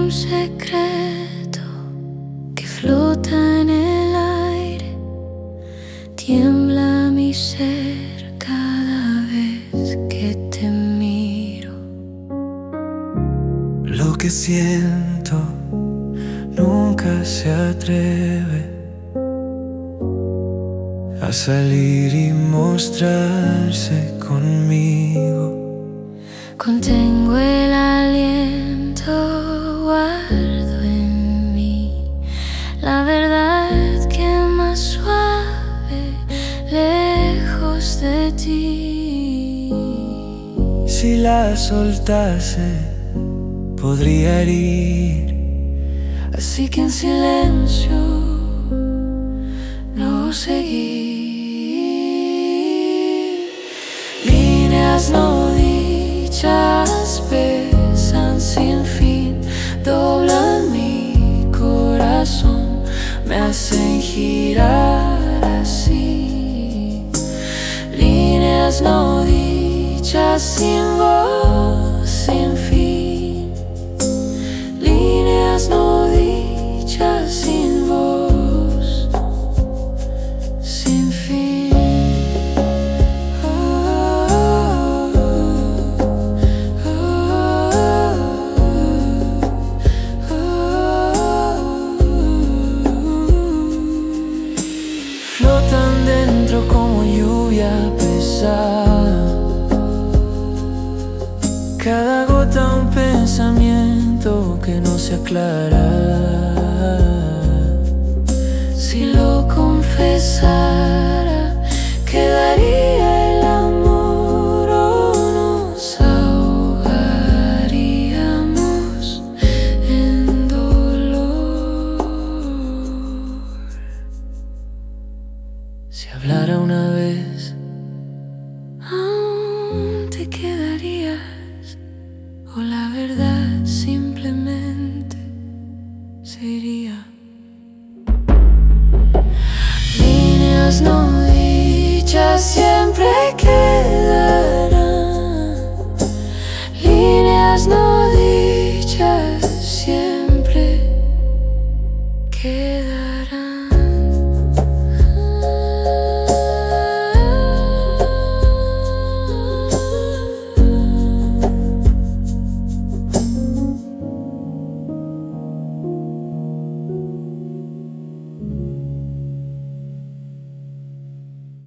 un secreto que flota en el aire, tiembla mi ser cada vez que te miro. Lo que siento nunca se atreve a salir y mostrarse conmigo. Contengo el aliento, guardo en mí la verdad que más suave, lejos de ti. Si la soltase, podría herir. Así que en silencio no seguir. Líneas no dichas pesan sin fin, doblan mi corazón, me hacen girar así. Líneas no dichas sin voz, sin fin. Líneas no dichas sin voz, sin fin. Flotan dentro como lluvia pesada, cada gota un pensamiento que no se aclara. Si lo confesara, quedaría el amor o nos ahogaríamos en dolor. Si hablara una vez, ¿aún te quedarías? ¿O la verdad simplemente se iría? Líneas no dichas siempre quedarán. Líneas no dichas siempre quedarán.